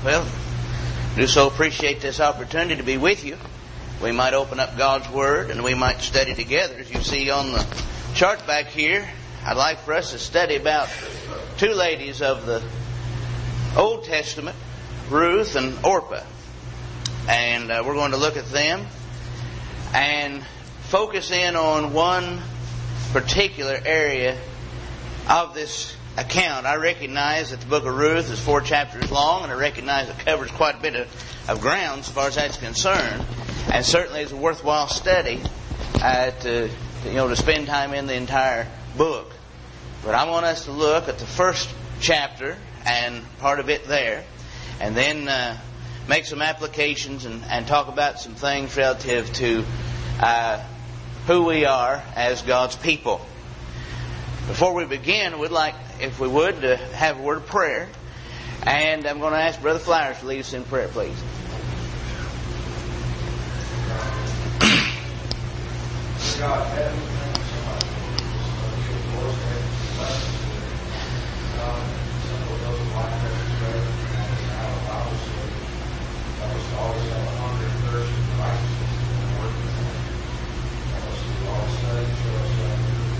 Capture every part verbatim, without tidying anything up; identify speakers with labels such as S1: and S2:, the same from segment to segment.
S1: Well, I do so appreciate this opportunity to be with you. We might open up God's Word and we might study together. As you see on the chart back here, I'd like for us to study about two ladies of the Old Testament, Ruth and Orpah. And uh, we're going to look at them and focus in on one particular area of this account. I recognize that the book of Ruth is four chapters long, and I recognize it covers quite a bit of, of ground as far as that's concerned, and certainly is a worthwhile study uh, to, to you know to spend time in the entire book. But I want us to look at the first chapter and part of it there, and then uh, make some applications and, and talk about some things relative to uh, who we are as God's people. Before we begin, we'd like, if we would, to have a word of prayer. And I'm going to ask Brother Flowers to lead us in prayer, please.
S2: God, thank you so much for this. Some of those life that and how the Bible says that was always have a hunger and thirst for righteousness and work with Him. That was to always study, show us that.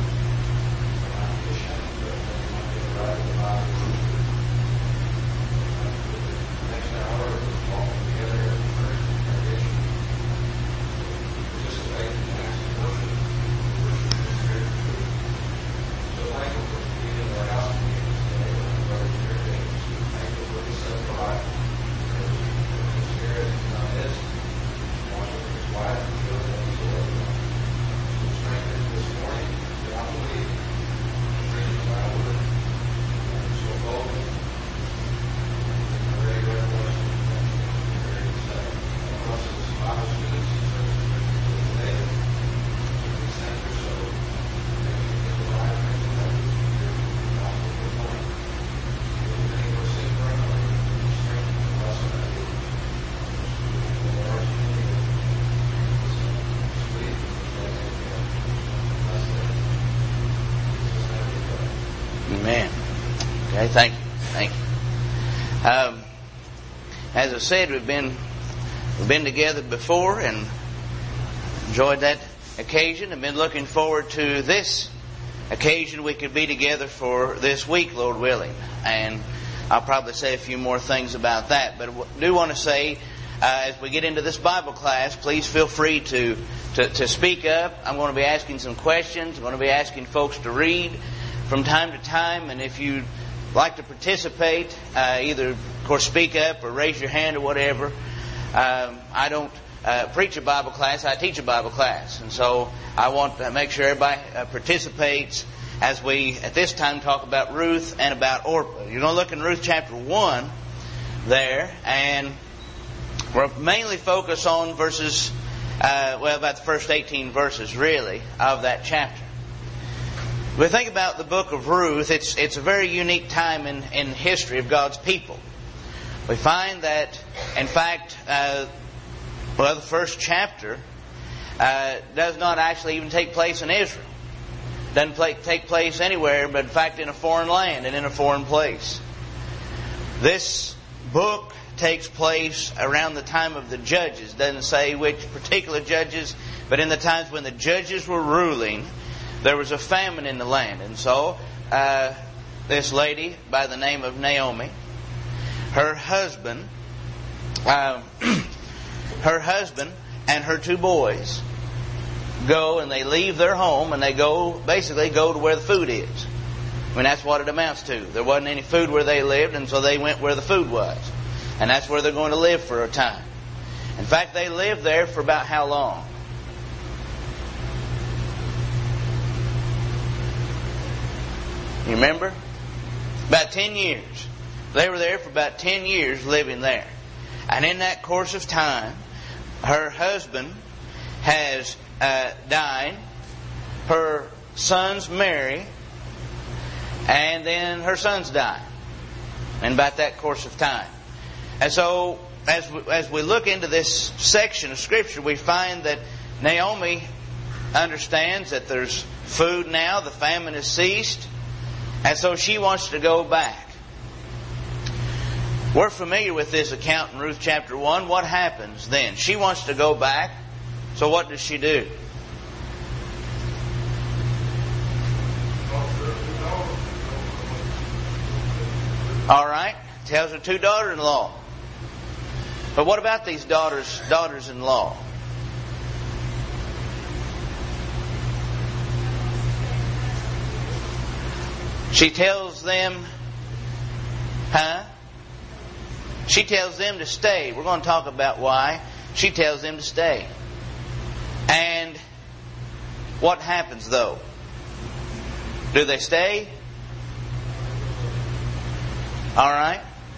S2: Right in the Bible. Next hour, we're walking together in prayer and congregation. Participate in the acts of worship, worship in spirit and truth. So thankful for being in our house meetings today with our brothers and sisters. Thankful for this set life. The Spirit is on this. Wash over His wife and children and so on. So strengthen this morning throughout the week. Reading of our word. So boldly, very revelation, very exciting. For us as Bible students, today, we thank you so. Thank you for the life and the life of your gospel this morning. Many were sick for another, strength and blessing of you. The Lord, sweet, bless them.
S1: Amen. Okay, thank you. Thank you. Um, as I said, we've been we've been together before and enjoyed that occasion and been looking forward to this occasion we could be together for this week, Lord willing. And I'll probably say a few more things about that. But I do want to say, uh, as we get into this Bible class, please feel free to, to, to speak up. I'm going to be asking some questions. I'm going to be asking folks to read from time to time, and if you'd like to participate, uh, either, of course, speak up or raise your hand or whatever. Um, I don't uh, preach a Bible class, I teach a Bible class. And so I want to make sure everybody uh, participates as we, at this time, talk about Ruth and about Orpah. You're going to look in Ruth chapter one there, and we'll mainly focus on verses, uh, well, about the first eighteen verses, really, of that chapter. When we think about the book of Ruth, it's it's a very unique time in, in history of God's people. We find that, in fact, uh, well, the first chapter uh, does not actually even take place in Israel. Doesn't play, take place anywhere, but in fact in a foreign land and in a foreign place. This book takes place around the time of the judges. Doesn't say which particular judges, but in the times when the judges were ruling, there was a famine in the land. And so, uh, this lady by the name of Naomi, her husband, uh, her husband and her two boys go and they leave their home and they go, basically go to where the food is. I mean, that's what it amounts to. There wasn't any food where they lived, and so they went where the food was. And that's where they're going to live for a time. In fact, they lived there for about how long? You remember? About ten years. They were there for about ten years living there. And in that course of time, her husband has uh, died. Her sons marry. And then her sons die. In about that course of time. And so, as we, as we look into this section of Scripture, we find that Naomi understands that there's food now. The famine has ceased. And so she wants to go back. We're familiar with this account in Ruth chapter one. What happens then? She wants to go back. So what does she do? All right. Tells her two daughters-in-law. But what about these daughters, daughters-in-law? She tells them, huh? She tells them to stay. We're going to talk about why. She tells them to stay. And what happens though? Do they stay? All right.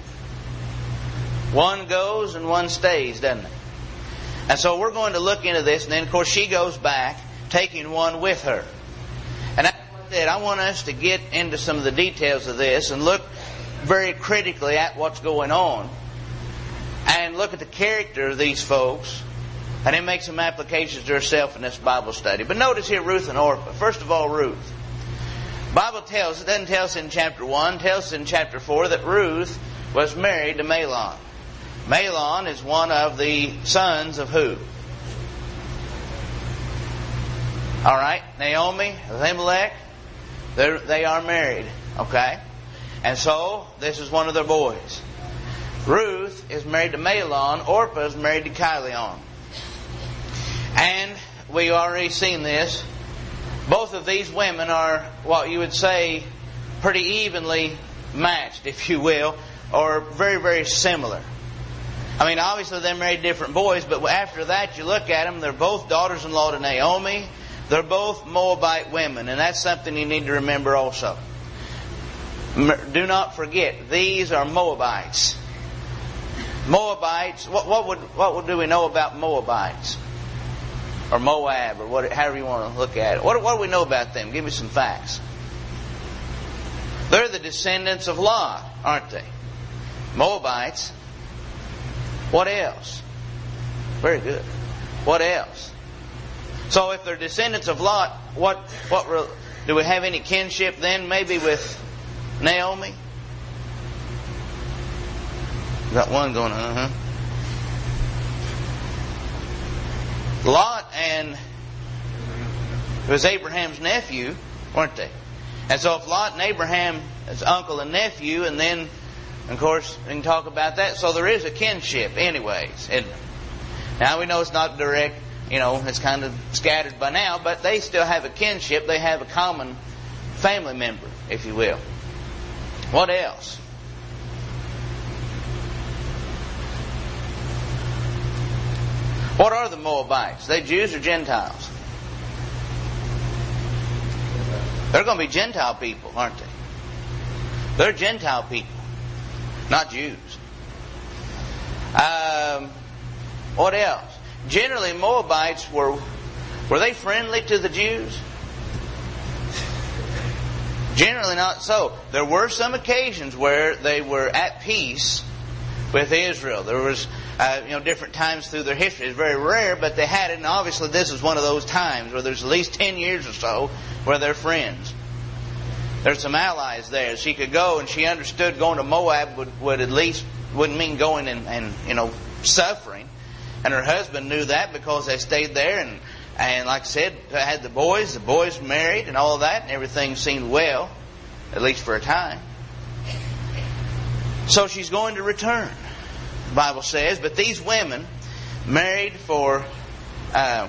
S1: One goes and one stays, doesn't it? And so we're going to look into this, and then of course she goes back, taking one with her. And as I said, I want us to get into some of the details of this and look very critically at what's going on, and look at the character of these folks, and then make some applications to herself in this Bible study. But notice here Ruth and Orpah. First of all, Ruth. The Bible tells, it doesn't tell us in chapter one, it tells us in chapter four that Ruth was married to Mahlon. Mahlon is one of the sons of who? All right, Naomi, Elimelech, they are married. Okay? And so, this is one of their boys. Ruth is married to Mahlon. Orpah is married to Chilion. And we already seen this. Both of these women are what you would say pretty evenly matched, if you will, or very, very similar. I mean, obviously they married different boys, but after that you look at them, they're both daughters-in-law to Naomi. They're both Moabite women, and that's something you need to remember also. Do not forget, these are Moabites. Moabites, what, what would what do we know about Moabites? Or Moab, or what, however you want to look at it. What, what do we know about them? Give me some facts. They're the descendants of Lot, aren't they? Moabites. What else? Very good. What else? So if they're descendants of Lot, what what do we have any kinship then? Maybe with Naomi? Got one going, uh-huh. Lot and it was Abraham's nephew, weren't they? And so if Lot and Abraham is uncle and nephew, and then, of course, we can talk about that. So there is a kinship anyways. And now we know it's not direct, you know, it's kind of scattered by now, but they still have a kinship. They have a common family member, if you will. What else? What are the Moabites? Are they Jews or Gentiles? They're going to be Gentile people, aren't they? They're Gentile people, not Jews. Um, what else? Generally, Moabites were, were they friendly to the Jews? Generally not so. There were some occasions where they were at peace with Israel. There was uh, you know, different times through their history. It's very rare, but they had it, and obviously this is one of those times where there's at least ten years or so where they're friends. There's some allies there. She could go, and she understood going to Moab would, would at least wouldn't mean going and, and you know suffering. And her husband knew that because they stayed there, and and like I said, had the boys. The boys married and all of that, and everything seemed well, at least for a time. So she's going to return, the Bible says. But these women married for uh,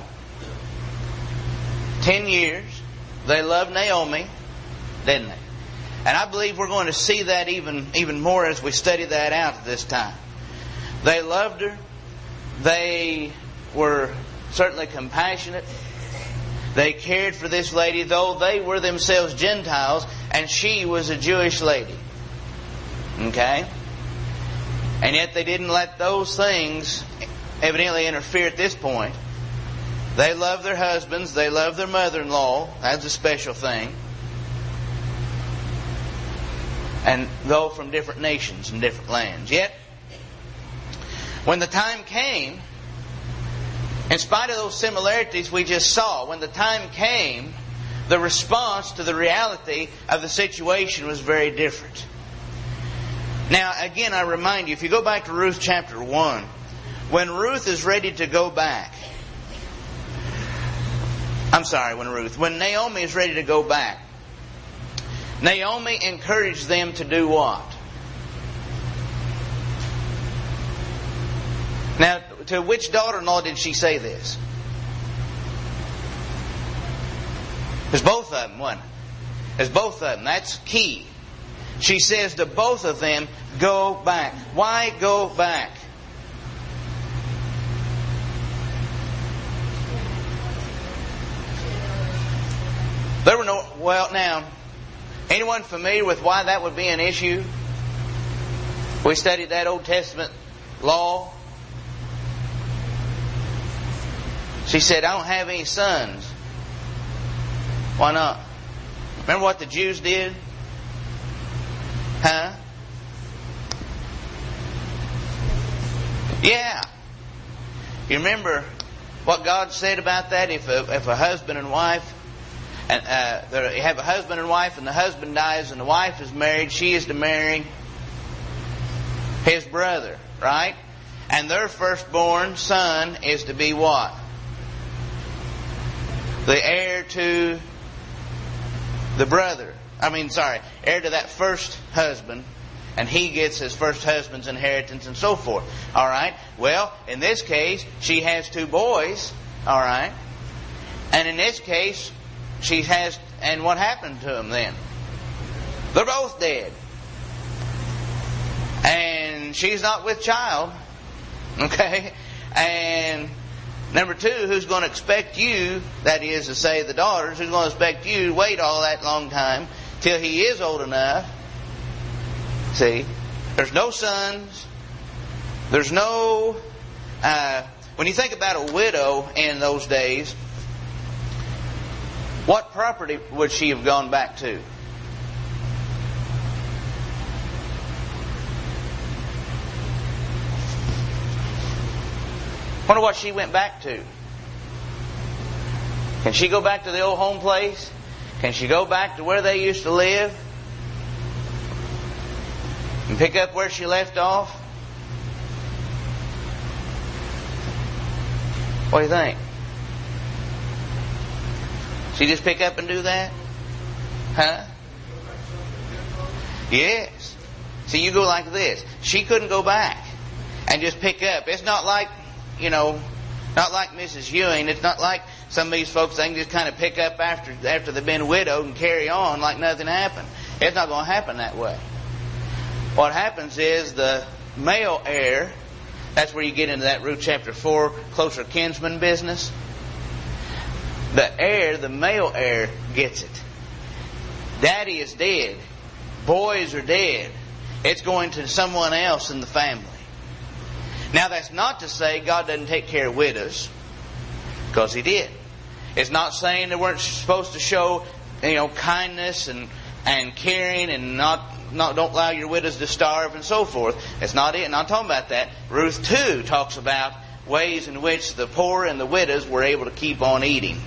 S1: ten years. They loved Naomi, didn't they? And I believe we're going to see that even, even more as we study that out at this time. They loved her. They were certainly compassionate. They cared for this lady, though they were themselves Gentiles, and she was a Jewish lady. Okay? And yet they didn't let those things evidently interfere at this point. They loved their husbands. They loved their mother-in-law. That's a special thing. And though from different nations and different lands. Yet, when the time came, in spite of those similarities we just saw, when the time came, the response to the reality of the situation was very different. Now, again, I remind you, if you go back to Ruth chapter one, when Ruth is ready to go back, I'm sorry, when Ruth, when Naomi is ready to go back, Naomi encouraged them to do what? Now, to which daughter-in-law did she say this? It's both of them, wasn't it? It's both of them. That's key. She says to both of them, go back. Why go back? There were no, well now, anyone familiar with why that would be an issue? We studied that Old Testament law. She said, I don't have any sons. Why not? Remember what the Jews did? Huh? Yeah. You remember what God said about that? If a, if a husband and wife, and uh, you have a husband and wife, and the husband dies and the wife is married, she is to marry his brother, right? And their firstborn son is to be what? The heir to the brother. I mean, sorry, heir to that first husband, and he gets his first husband's inheritance and so forth. All right? Well, in this case, she has two boys. All right? And in this case, she has, and what happened to them then? They're both dead. And she's not with child. Okay? And number two, who's going to expect you, that is to say the daughters, who's going to expect you to wait all that long time till he is old enough? See? There's no sons. There's no... Uh, when you think about a widow in those days, what property would she have gone back to? Wonder what she went back to. Can she go back to the old home place? Can she go back to where they used to live? And pick up where she left off? What do you think? She just pick up and do that? Huh? Yes. See, you go like this. She couldn't go back and just pick up. It's not like, you know, not like Missus Ewing. It's not like some of these folks, they can just kind of pick up after after they've been widowed and carry on like nothing happened. It's not going to happen that way. What happens is the male heir, that's where you get into that Ruth chapter four, closer kinsman business. The heir, the male heir, gets it. Daddy is dead. Boys are dead. It's going to someone else in the family. Now that's not to say God doesn't take care of widows, because He did. It's not saying they weren't supposed to show, you know, kindness and and caring and not not don't allow your widows to starve and so forth. It's not it. Not talking about that. Ruth two talks about ways in which the poor and the widows were able to keep on eating.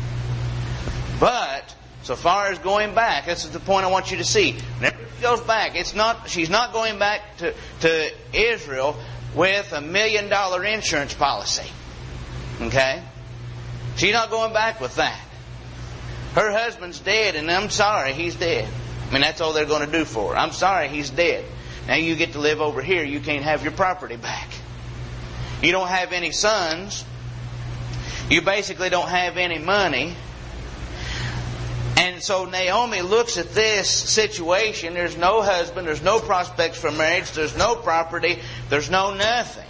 S1: But so far as going back, this is the point I want you to see. Whenever she goes back, it's not she's not going back to to Israel with a million dollar insurance policy. Okay? She's not going back with that. Her husband's dead, and I'm sorry, he's dead. I mean, that's all they're going to do for her. I'm sorry, he's dead. Now you get to live over here. You can't have your property back. You don't have any sons. You basically don't have any money. And so Naomi looks at this situation. There's no husband. There's no prospects for marriage. There's no property. There's no nothing.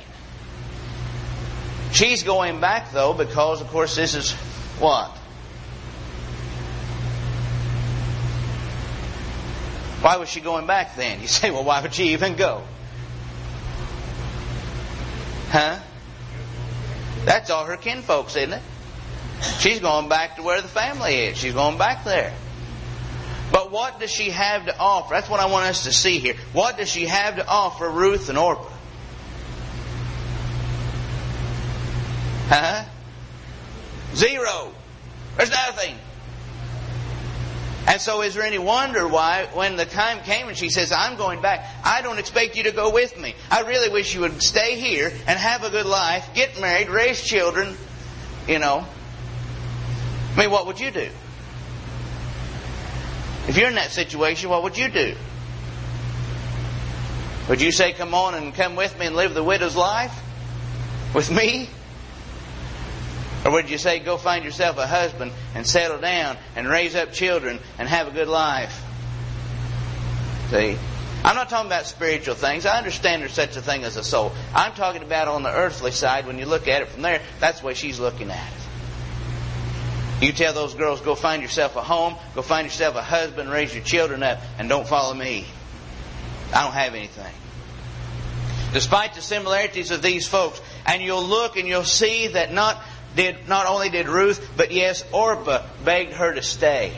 S1: She's going back, though, because, of course, this is what? Why was she going back then? You say, well, why would she even go? Huh? That's all her kinfolks, isn't it? She's going back to where the family is. She's going back there. But what does she have to offer? That's what I want us to see here. What does she have to offer Ruth and Orpah? Huh? Zero. There's nothing. And so is there any wonder why when the time came and she says, I'm going back, I don't expect you to go with me. I really wish you would stay here and have a good life, get married, raise children, you know. I mean, what would you do? If you're in that situation, what would you do? Would you say, come on and come with me and live the widow's life with me? Or would you say, go find yourself a husband and settle down and raise up children and have a good life? See? I'm not talking about spiritual things. I understand there's such a thing as a soul. I'm talking about on the earthly side. When you look at it from there, that's the way she's looking at it. You tell those girls, go find yourself a home, go find yourself a husband, raise your children up, and don't follow me. I don't have anything. Despite the similarities of these folks, and you'll look and you'll see that not did not only did Ruth, but yes, Orpah begged her to stay.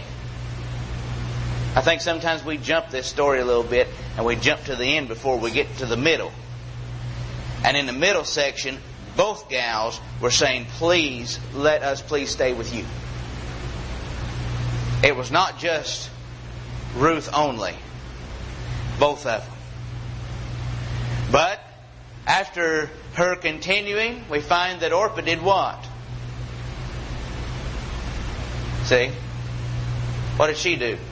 S1: I think sometimes we jump this story a little bit and we jump to the end before we get to the middle. And in the middle section, both gals were saying, please, let us please stay with you. It was not just Ruth only. Both of them. But after her continuing, we find that Orpah did what? See? What did she do?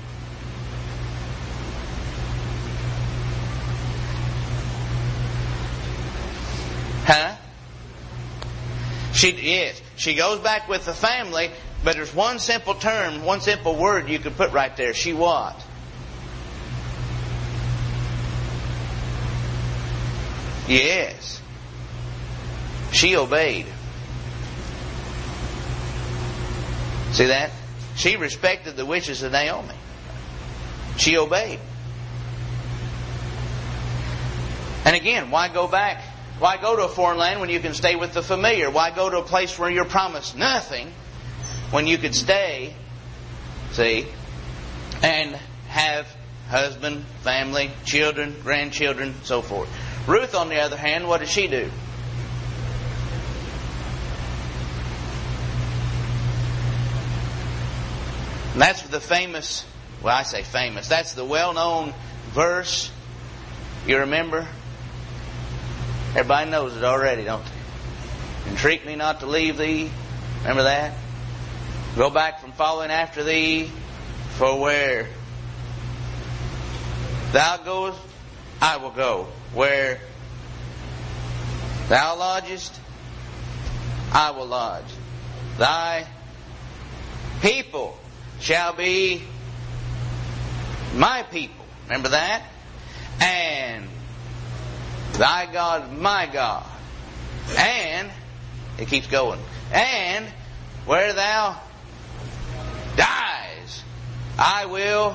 S1: Huh? She, yes, she goes back with the family, but there's one simple term, one simple word you could put right there. She what? Yes. She obeyed. See that? She respected the wishes of Naomi. She obeyed. And again, why go back? Why go to a foreign land when you can stay with the familiar? Why go to a place where you're promised nothing when you could stay, see, and have husband, family, children, grandchildren, so forth? Ruth, on the other hand, what did she do? And that's the famous, well, I say famous, that's the well-known verse. You remember? Everybody knows it already, don't they? Entreat me not to leave thee. Remember that? Go back from following after thee. For where thou goest, I will go. Where thou lodgest, I will lodge. Thy people shall be my people. Remember that? And thy God, my God. And, it keeps going. And, where thou dies, I will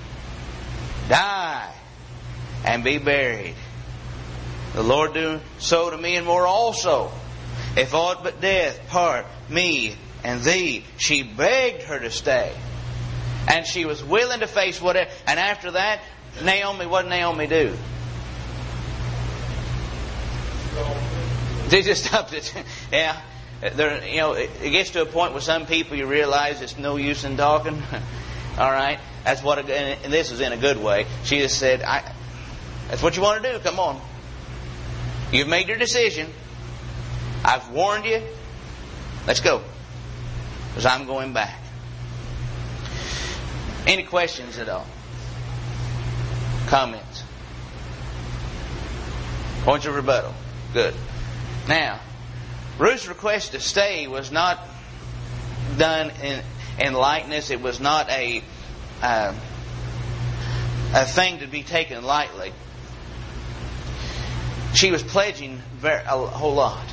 S1: die and be buried. The Lord do so to me and more also. If aught but death part me and thee. She begged her to stay. And she was willing to face whatever. And after that, Naomi, what did Naomi do? They just stopped it. Yeah. There, you know, it gets to a point where some people you realize it's no use in talking. All right? That's what, and this is in a good way. She just said, I, that's what you want to do. Come on. You've made your decision. I've warned you. Let's go. Because I'm going back. Any questions at all? Comments? Points of rebuttal? Good. Now, Ruth's request to stay was not done in, in lightness. It was not a uh, a thing to be taken lightly. She was pledging very, a whole lot.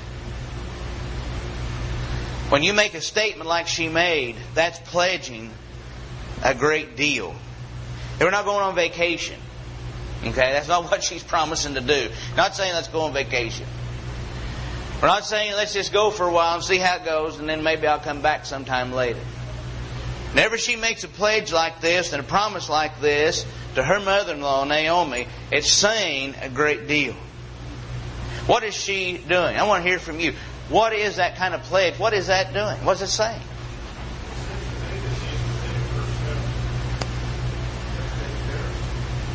S1: When you make a statement like she made, that's pledging a great deal. They were not going on vacation. Okay, that's not what she's promising to do. Not saying let's go on vacation. We're not saying let's just go for a while and see how it goes and then maybe I'll come back sometime later. Whenever she makes a pledge like this and a promise like this to her mother-in-law, Naomi, it's saying a great deal. What is she doing? I want to hear from you. What is that kind of pledge? What is that doing? What is it saying?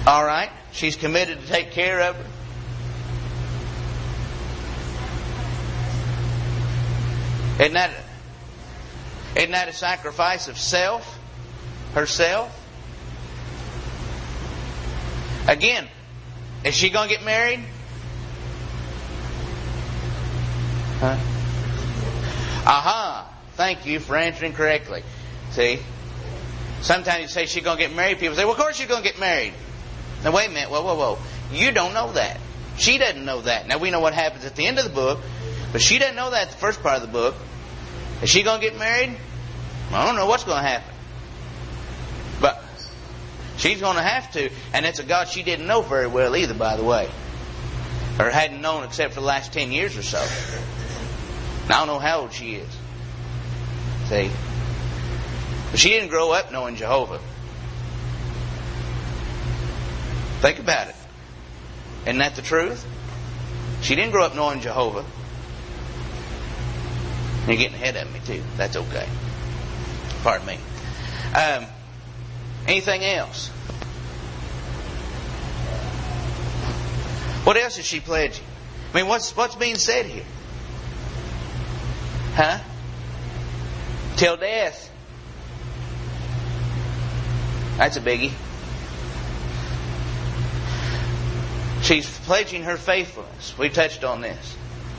S1: All right. She's committed to take care of her. Isn't that, isn't that a sacrifice of self? Herself? Again, is she going to get married? Huh? Aha. Thank you for answering correctly. See? Sometimes you say she's going to get married. People say, well, of course she's going to get married. Now, wait a minute. Whoa, whoa, whoa. You don't know that. She doesn't know that. Now, we know what happens at the end of the book. But she doesn't know that at the first part of the book. Is she going to get married? I don't know what's going to happen. But she's going to have to. And it's a God she didn't know very well either, by the way. Or hadn't known except for the last ten years or so. And I don't know how old she is. See? But she didn't grow up knowing Jehovah. Think about it. Isn't that the truth? She didn't grow up knowing Jehovah. You're getting ahead of me too. That's okay. Pardon me. Um, anything else? What else is she pledging? I mean, what's what's being said here? Huh? Till death. That's a biggie. She's pledging her faithfulness. We touched on this.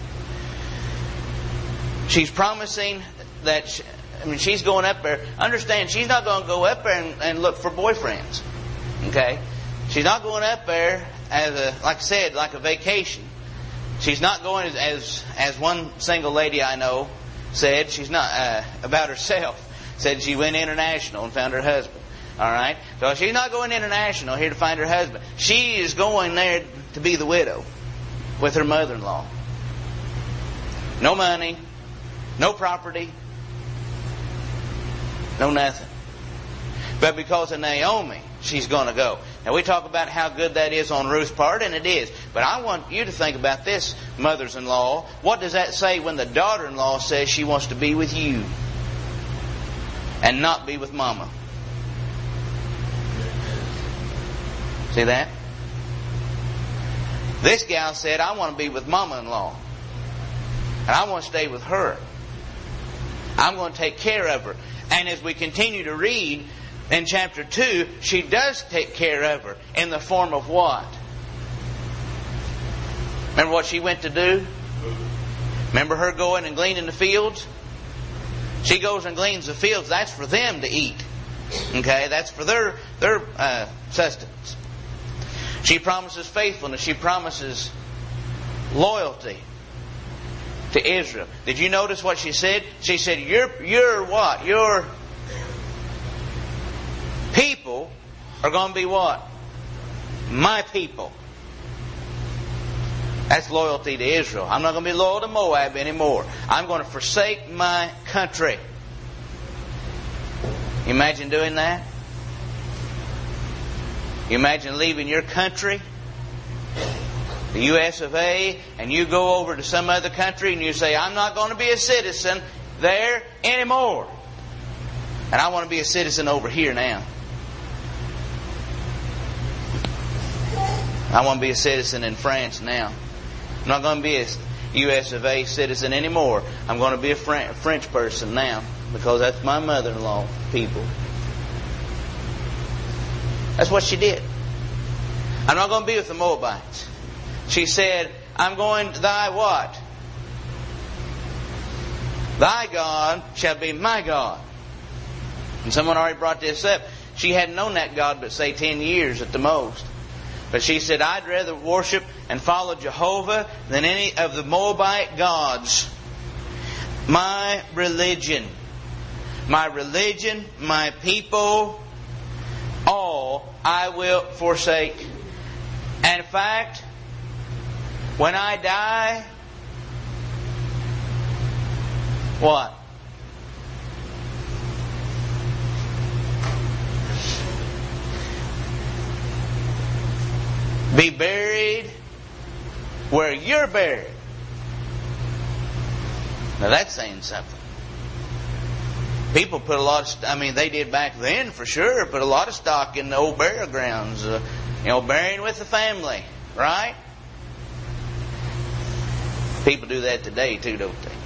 S1: She's promising that, she, I mean, she's going up there. Understand, she's not going to go up there and, and look for boyfriends. Okay? She's not going up there as a, like I said, like a vacation. She's not going as, as, as one single lady I know said, she's not, uh, about herself, said she went international and found her husband. All right? So she's not going international here to find her husband. She is going there to be the widow with her mother-in-law. No money. No property. No nothing. But because of Naomi, she's going to go. Now we talk about how good that is on Ruth's part, and it is. But I want you to think about this, mothers-in-law. What does that say when the daughter-in-law says she wants to be with you and not be with mama? See that? This gal said, I want to be with mama-in-law. And I want to stay with her. I'm going to take care of her. And as we continue to read in chapter two, she does take care of her in the form of what? Remember what she went to do? Remember her going and gleaning the fields? She goes and gleans the fields. That's for them to eat. Okay? That's for their, their uh, sustenance. She promises faithfulness. She promises loyalty to Israel. Did you notice what she said? She said, "Your, your what? Your people are going to be what? My people." That's loyalty to Israel. I'm not going to be loyal to Moab anymore. I'm going to forsake my country. You imagine doing that? You imagine leaving your country, the U S of A, and you go over to some other country and you say, I'm not going to be a citizen there anymore. And I want to be a citizen over here now. I want to be a citizen in France now. I'm not going to be a U S of A citizen anymore. I'm going to be a French person now because that's my mother-in-law people. That's what she did. I'm not going to be with the Moabites. She said, I'm going to thy what? Thy God shall be my God. And someone already brought this up. She hadn't known that God but say ten years at the most. But she said, I'd rather worship and follow Jehovah than any of the Moabite gods. My religion, my religion, my people, all I will forsake. And in fact, when I die, what? Be buried where you're buried. Now that's saying something. People put a lot of, I mean, they did back then for sure, put a lot of stock in the old burial grounds. Uh, You know, burying with the family, right? People do that today too, don't they?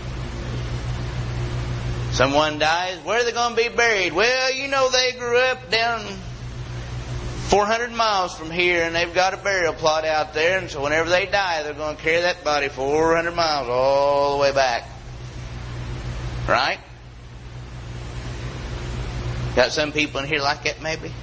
S1: Someone dies, where are they going to be buried? Well, you know, they grew up down four hundred miles from here, and they've got a burial plot out there, and so whenever they die, they're going to carry that body four hundred miles all the way back. Right? Got some people in here like that, maybe?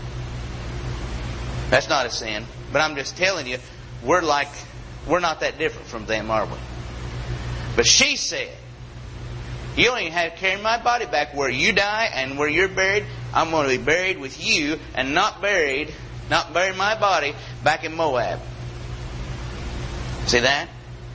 S1: That's not a sin. But I'm just telling you, we're like, we're not that different from them, are we? But she said, you don't even have to carry my body back. Where you die and where you're buried, I'm going to be buried with you and not buried, not bury my body back in Moab. See that?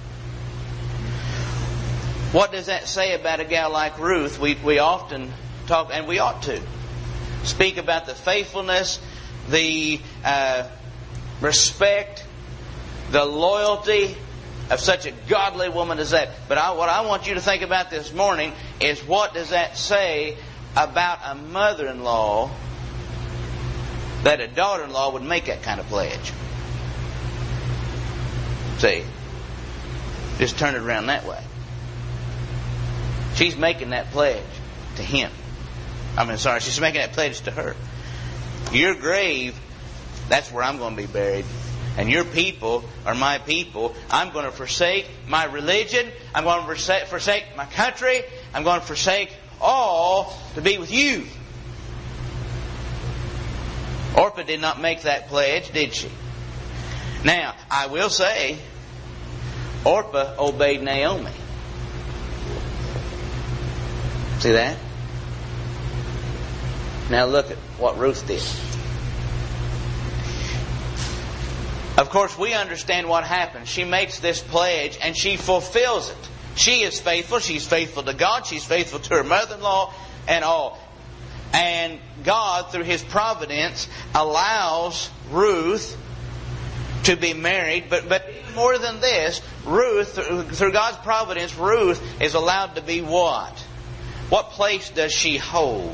S1: What does that say about a gal like Ruth? We, we often talk, and we ought to, speak about the faithfulness, the uh, respect, the loyalty of such a godly woman as that. But I, what I want you to think about this morning is, what does that say about a mother-in-law that a daughter-in-law would make that kind of pledge? See, just turn it around that way. She's making that pledge to him. I mean, sorry, she's making that pledge to her. Your grave, that's where I'm going to be buried. And your people are my people. I'm going to forsake my religion. I'm going to forsake, forsake my country. I'm going to forsake all to be with you. Orpah did not make that pledge, did she? Now, I will say, Orpah obeyed Naomi. See that? Now look at what Ruth did. Of course, we understand what happens. She makes this pledge and she fulfills it. She is faithful. She's faithful to God. She's faithful to her mother-in-law and all. And God, through His providence, allows Ruth to be married. But, but even more than this, Ruth, through God's providence, Ruth is allowed to be what? What place does she hold?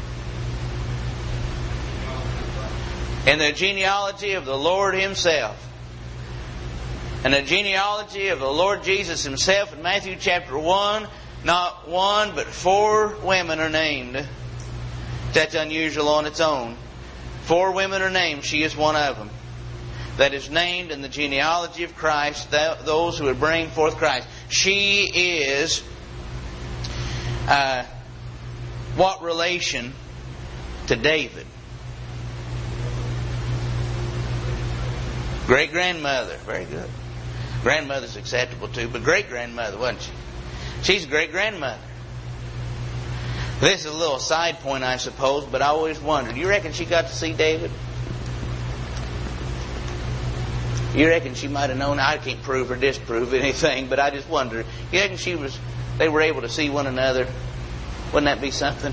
S1: In the genealogy of the Lord Himself. In the genealogy of the Lord Jesus Himself, in Matthew chapter one, not one but four women are named. That's unusual on its own. Four women are named. She is one of them. That is named in the genealogy of Christ, those who would bring forth Christ. She is uh, what relation to David? Great-grandmother. Very good. Grandmother's acceptable too, but great-grandmother, wasn't she? She's a great-grandmother. This is a little side point, I suppose, but I always wondered, you reckon she got to see David? You reckon she might have known? I can't prove or disprove anything, but I just wonder, you reckon she was, they were able to see one another? Wouldn't that be something?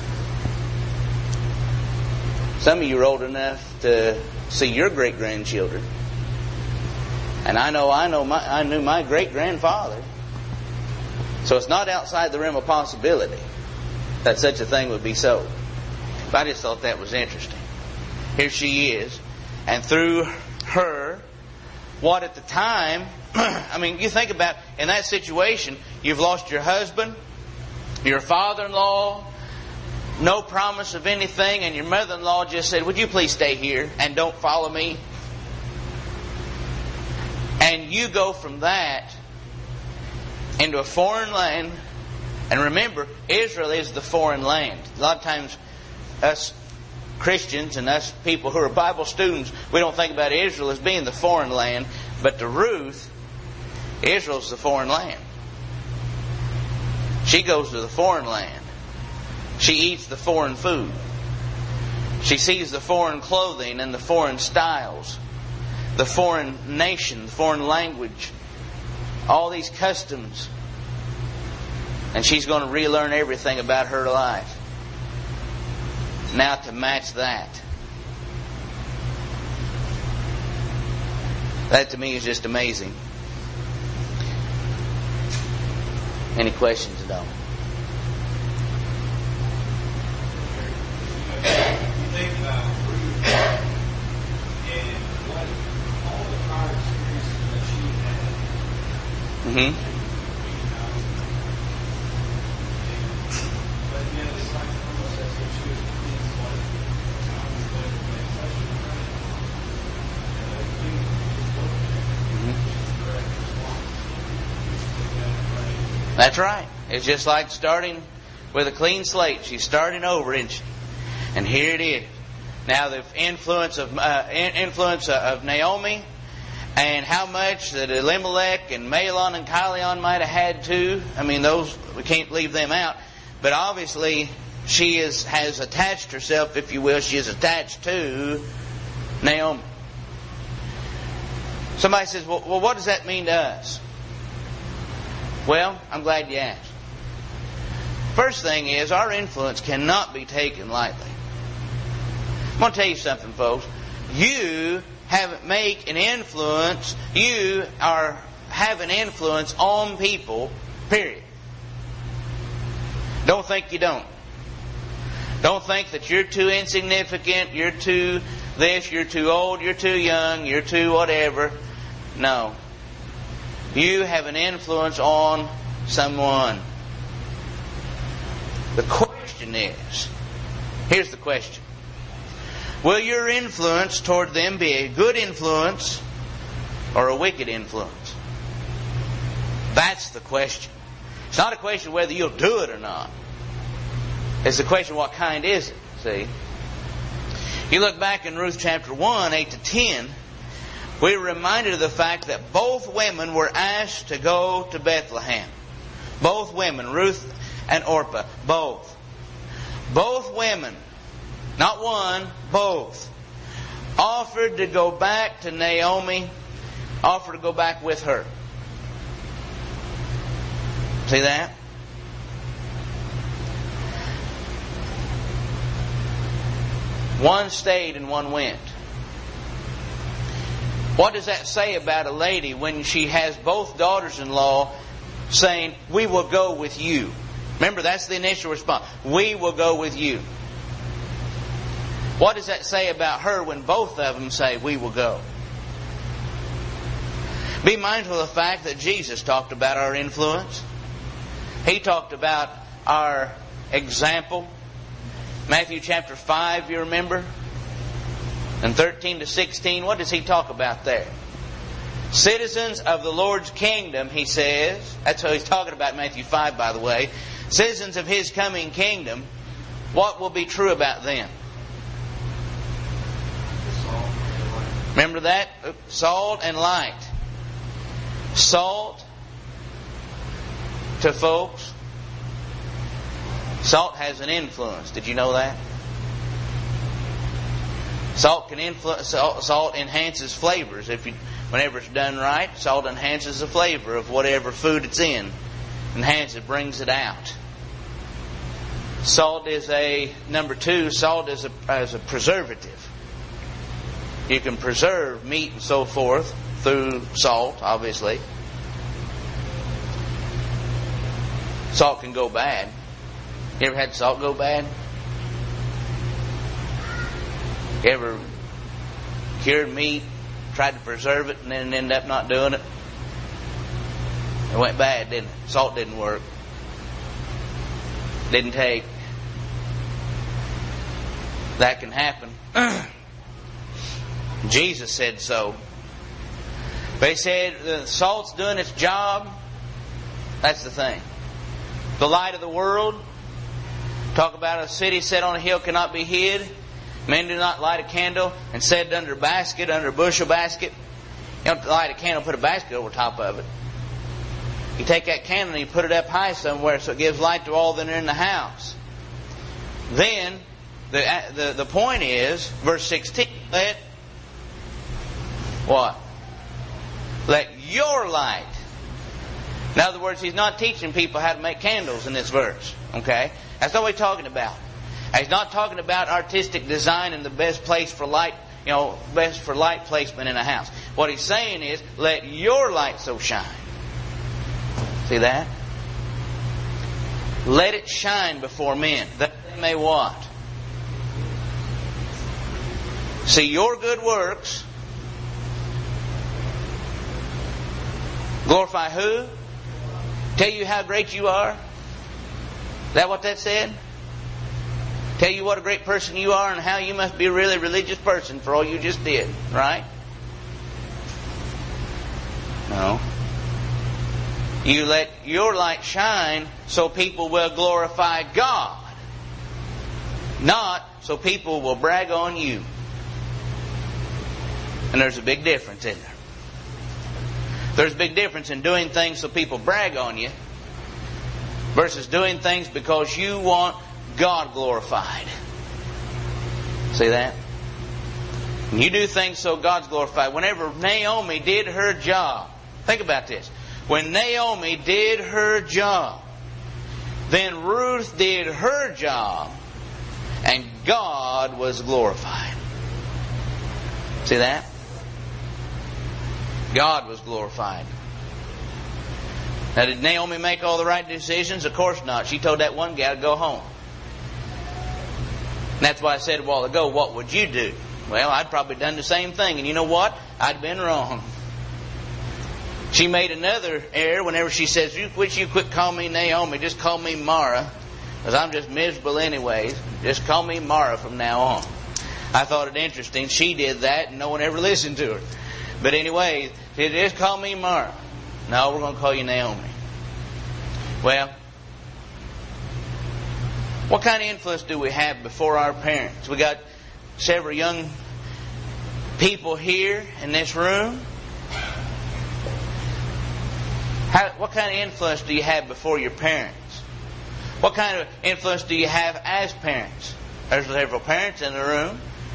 S1: Some of you are old enough to see your great-grandchildren. And I know I know my, I knew my great-grandfather. So it's not outside the realm of possibility that such a thing would be so. But I just thought that was interesting. Here she is. And through her, what at the time, I mean, you think about, in that situation, you've lost your husband, your father-in-law, no promise of anything, and your mother-in-law just said, would you please stay here and don't follow me? And you go from that into a foreign land. And remember, Israel is the foreign land. A lot of times, us Christians and us people who are Bible students, we don't think about Israel as being the foreign land. But to Ruth, Israel's the foreign land. She goes to the foreign land. She eats the foreign food. She sees the foreign clothing and the foreign styles, the foreign nation, the foreign language, all these customs. And she's going to relearn everything about her life. Now to match that. That to me is just amazing. Any questions at all?
S3: You think about Ruth
S1: Mm-hmm. That's right. It's just like starting with a clean slate. She's starting over, isn't she? And here it is. Now the influence of uh, influence of Naomi, and how much that Elimelech and Mahlon and Chilion might have had too. I mean, those, we can't leave them out. But obviously, she is has attached herself, if you will. She is attached to Naomi. Somebody says, "Well, well what does that mean to us?" Well, I'm glad you asked. First thing is, our influence cannot be taken lightly. I'm going to tell you something, folks. You have make an influence. You are have an influence on people. Period. Don't think you don't. Don't think that you're too insignificant. You're too this. You're too old. You're too young. You're too whatever. No. You have an influence on someone. The question is, here's the question. Will your influence toward them be a good influence or a wicked influence? That's the question. It's not a question of whether you'll do it or not. It's the question, what kind is it? See? You look back in Ruth chapter one, eight to ten, we're reminded of the fact that both women were asked to go to Bethlehem. Both women, Ruth and Orpah, both. Both women, not one, both, offered to go back to Naomi, offered to go back with her. See that? One stayed and one went. What does that say about a lady when she has both daughters-in-law saying, "We will go with you"? Remember, that's the initial response. "We will go with you." What does that say about her when both of them say, "We will go"? Be mindful of the fact that Jesus talked about our influence. He talked about our example. Matthew chapter five, you remember? And thirteen to sixteen, what does he talk about there? Citizens of the Lord's kingdom, he says. That's what he's talking about in Matthew five, by the way. Citizens of His coming kingdom, what will be true about them? Remember that? Salt and light. Salt to folks. Salt has an influence. Did you know that? Salt can influence. Salt, salt enhances flavors. If you, whenever it's done right, salt enhances the flavor of whatever food it's in. Enhances it, brings it out. Salt is a number two. Salt is a as a preservative. You can preserve meat and so forth through salt, obviously. Salt can go bad. You ever had salt go bad? You ever cured meat, tried to preserve it, and then ended up not doing it? It went bad, didn't it? Salt didn't work. Didn't take. That can happen. Jesus said so. But He said the salt's doing its job. That's the thing. The light of the world. Talk about a city set on a hill cannot be hid. Men do not light a candle and set it under a basket, under a bushel basket. You don't light a candle and put a basket over top of it. You take that candle and you put it up high somewhere so it gives light to all that are in the house. Then, the the, the point is, verse sixteen, let what? Let your light. In other words, he's not teaching people how to make candles in this verse. Okay? That's not what he's talking about. He's not talking about artistic design and the best place for light, you know, best for light placement in a house. What he's saying is, let your light so shine. See that? Let it shine before men, that they may what? See your good works, Glorify who? Tell you how great you are? Is that what that said? Tell you what a great person you are and how you must be a really religious person for all you just did, right? No. You let your light shine so people will glorify God, not so people will brag on you. And there's a big difference in there. There's a big difference in doing things so people brag on you versus doing things because you want God glorified. See that? When you do things so God's glorified. Whenever Naomi did her job, think about this. When Naomi did her job, then Ruth did her job, and God was glorified. See that? God was glorified. Now, did Naomi make all the right decisions? Of course not. She told that one gal to go home. And that's why I said a while ago, what would you do? Well, I'd probably done the same thing. And you know what? I'd been wrong. She made another error whenever she says, you quit, you quit calling me Naomi, just call me Mara. Because I'm just miserable anyways. Just call me Mara from now on. I thought it interesting. She did that and no one ever listened to her. But anyway, she said, just call me Mara. No, we're going to call you Naomi. Well, what kind of influence do we have before our parents? We got several young people here in this room. How, what kind of influence do you have before your parents? What kind of influence do you have as parents? There's several parents in the room.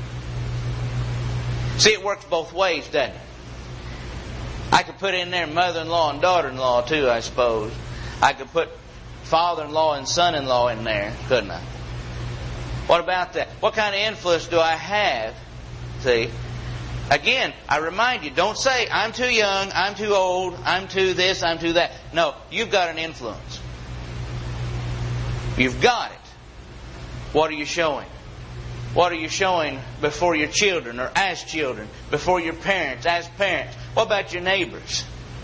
S1: See, it works both ways, doesn't it? I could put in there mother-in-law and daughter-in-law too, I suppose. I could put father-in-law and son-in-law in there, couldn't I? What about that? What kind of influence do I have? See? Again, I remind you, don't say, I'm too young, I'm too old, I'm too this, I'm too that. No, you've got an influence. You've got it. What are you showing? What are you showing before your children or as children? Before your parents, as parents? What about your neighbors?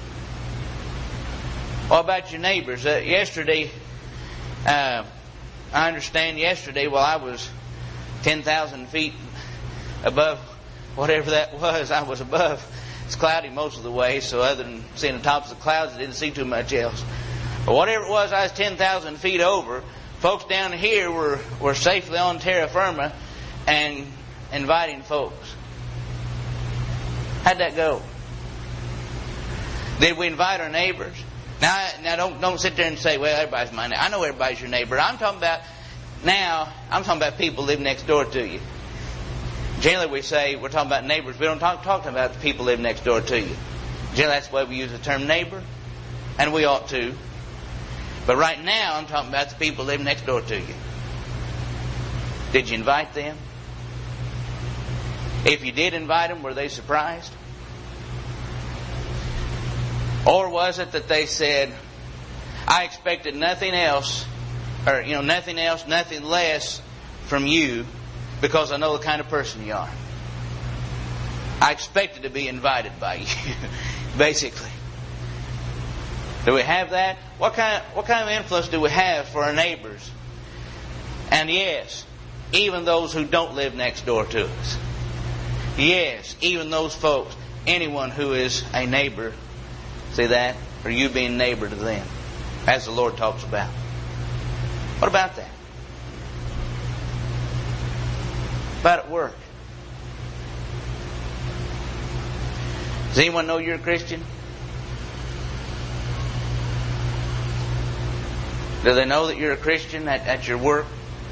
S1: What about your neighbors? Uh, yesterday, uh, I understand yesterday, while I was ten thousand feet above whatever that was, I was above. It's cloudy most of the way, so other than seeing the tops of the clouds, I didn't see too much else. But whatever it was, I was ten thousand feet over. Folks down here were, were safely on terra firma and inviting folks. How'd that go? Did we invite our neighbors? Now, now don't don't sit there and say, well, everybody's my neighbor. I know everybody's your neighbor. I'm talking about now, I'm talking about people who live next door to you. Generally we say we're talking about neighbors. We don't talk, talk about the people who live next door to you. Generally that's why we use the term neighbor. And we ought to. But right now I'm talking about the people who live next door to you. Did you invite them? If you did invite them, were they surprised? Or was it that they said, I expected nothing else, or you know, nothing else, nothing less from you, because I know the kind of person you are. I expected to be invited by you, basically. Do we have that? What kind of, what kind of influence do we have for our neighbors? And yes, even those who don't live next door to us. Yes, even those folks, anyone who is a neighbor. See that? Or you being neighbor to them, as the Lord talks about. What about that? About at work? Does anyone know you're a Christian? Do they know that you're a Christian at, at your work?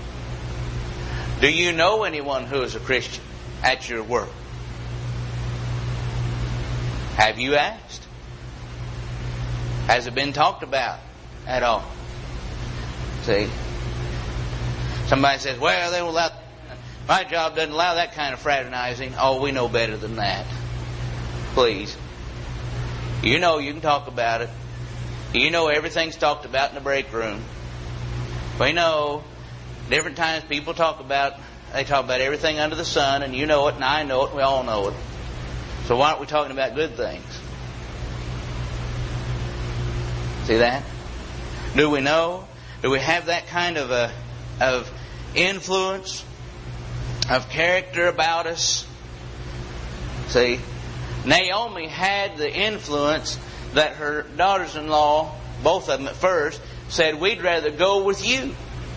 S1: Do you know anyone who is a Christian at your work? Have you asked? Has it been talked about at all? See? Somebody says, well, they don't allow, my job doesn't allow that kind of fraternizing. Oh, we know better than that. Please. You know you can talk about it. You know everything's talked about in the break room. We know different times people talk about, they talk about everything under the sun, and you know it, and I know it, and we all know it. So why aren't we talking about good things? See that? Do we know? Do we have that kind of a of influence, of character about us? See, Naomi had the influence that her daughters-in-law, both of them at first, said, we'd rather go with you.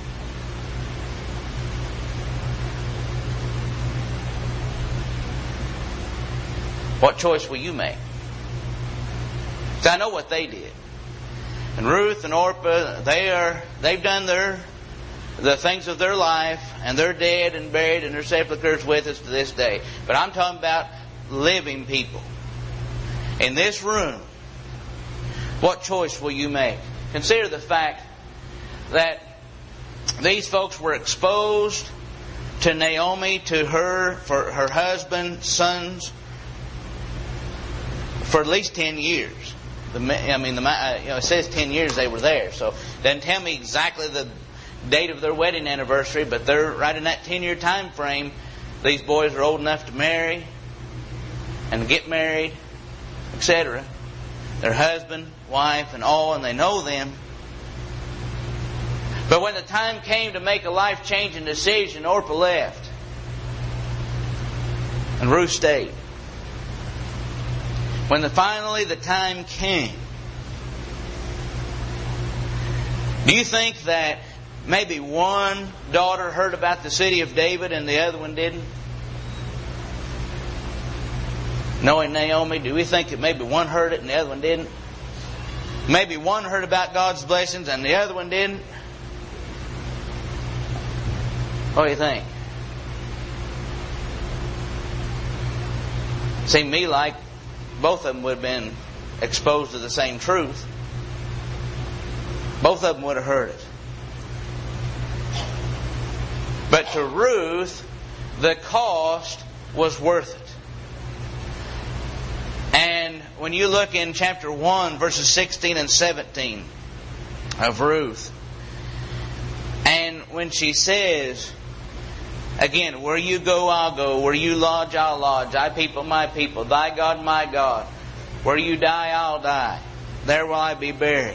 S1: What choice will you make? Because I know what they did. And Ruth and Orpah, they are, they've done their, the things of their life, and they're dead and buried, and their sepulchres with us to this day. But I'm talking about living people. In this room, what choice will you make? Consider the fact that these folks were exposed to Naomi, to her, for her husband, sons, for at least ten years. The, I mean, the, you know, it says ten years they were there, so it doesn't tell me exactly the date of their wedding anniversary, but they're right in that ten-year time frame. These boys are old enough to marry and get married, et cetera. Their husband, wife, and all, and they know them. But when the time came to make a life-changing decision, Orpah left, and Ruth stayed. When the, finally the time came, do you think that maybe one daughter heard about the city of David and the other one didn't? Knowing Naomi, do we think that maybe one heard it and the other one didn't? Maybe one heard about God's blessings and the other one didn't? What do you think? Seemed to me like both of them would have been exposed to the same truth. Both of them would have heard it. But to Ruth, the cost was worth it. And when you look in chapter one, verses sixteen and seventeen of Ruth, and when she says, again, where you go, I'll go. Where you lodge, I'll lodge. Thy people, my people. Thy God, my God. Where you die, I'll die. There will I be buried.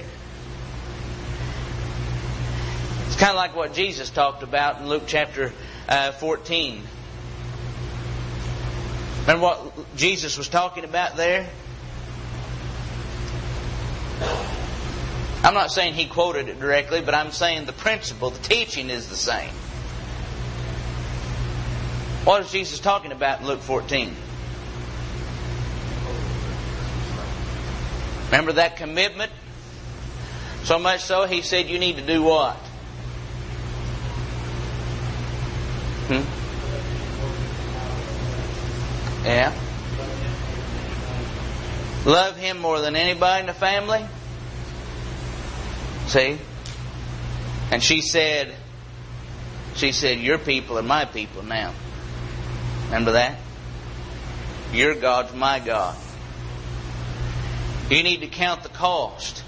S1: It's kind of like what Jesus talked about in Luke chapter uh, fourteen. Remember what Jesus was talking about there? I'm not saying he quoted it directly, but I'm saying the principle, the teaching is the same. What is Jesus talking about in Luke fourteen? Remember that commitment? So much so, he said you need to do what? Hmm? Yeah. Love him more than anybody in the family. See? And she said, she said, your people are my people now. Remember that? Your God's my God. You need to count the cost.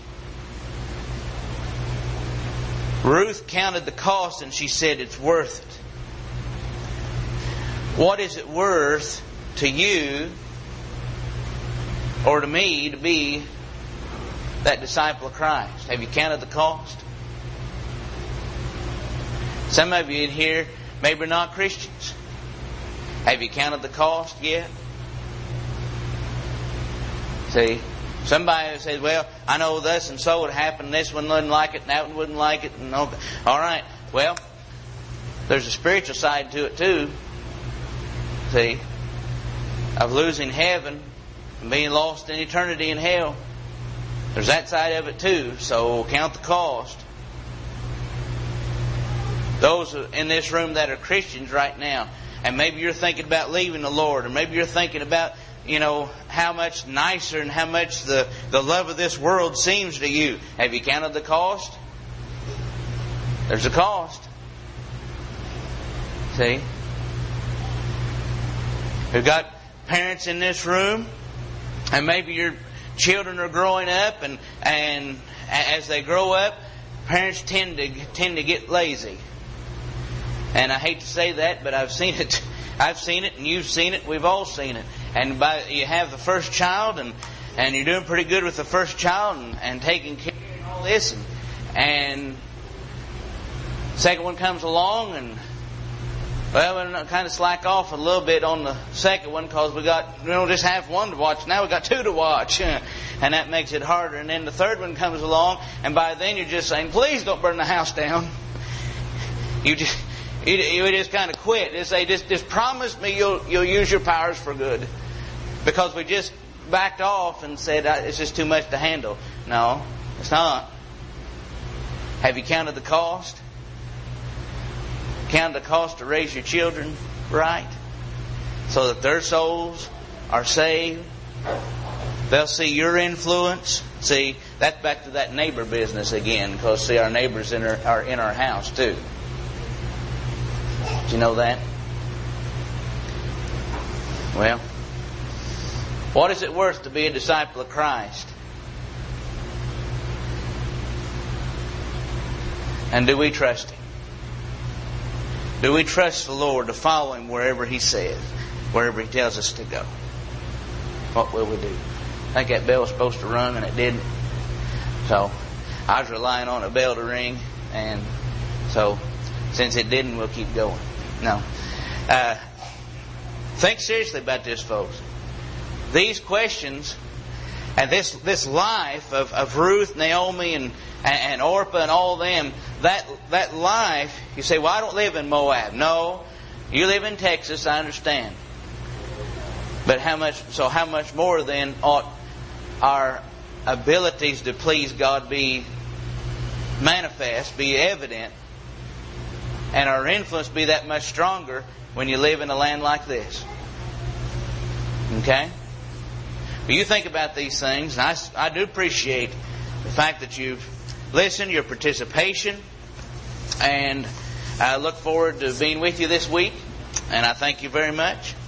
S1: Ruth counted the cost and she said it's worth it. What is it worth to you or to me to be that disciple of Christ? Have you counted the cost? Some of you in here maybe are not Christians. Have you counted the cost yet? See, somebody says, well, I know this and so would happen, this one wouldn't like it and that one wouldn't like it. And okay. All right, well, there's a spiritual side to it too. See, of losing heaven and being lost in eternity in hell. There's that side of it too, so count the cost. Those in this room that are Christians right now, and maybe you're thinking about leaving the Lord, or maybe you're thinking about, you know, how much nicer and how much the, the love of this world seems to you. Have you counted the cost? There's a cost. See? We've got parents in this room, and maybe your children are growing up, and and as they grow up, parents tend to tend to get lazy. And I hate to say that, but I've seen it. I've seen it, and you've seen it. We've all seen it. And by, you have the first child, and and you're doing pretty good with the first child, and, and taking care of all this, and, and second one comes along, and well, we kind of slack off a little bit on the second one because we got, we don't just have one to watch. Now we got two to watch, and that makes it harder. And then the third one comes along, and by then you're just saying, "Please don't burn the house down." You just, you, you just kind of quit. Just say, "Just, just promise me you'll you'll use your powers for good," because we just backed off and said it's just too much to handle. No, it's not. Have you counted the cost? Count the cost to raise your children right, so that their souls are saved. They'll see your influence. See, that's back to that neighbor business again, because see, our neighbors in our, are in our house too. Do you know that? Well, what is it worth to be a disciple of Christ? And do we trust Him? Do we trust the Lord to follow Him wherever He says, wherever He tells us to go? What will we do? I think that bell was supposed to ring and it didn't. So I was relying on a bell to ring, and so since it didn't, we'll keep going. No. Uh, think seriously about this, folks. These questions and this this life of, of Ruth, Naomi, and and Orpah and all them, that that life, you say, well, I don't live in Moab. No, you live in Texas, I understand. But how much, so how much more then ought our abilities to please God be manifest, be evident, and our influence be that much stronger when you live in a land like this? Okay? Well, you think about these things, and I, I do appreciate the fact that you've listened, your participation, and I look forward to being with you this week, and I thank you very much.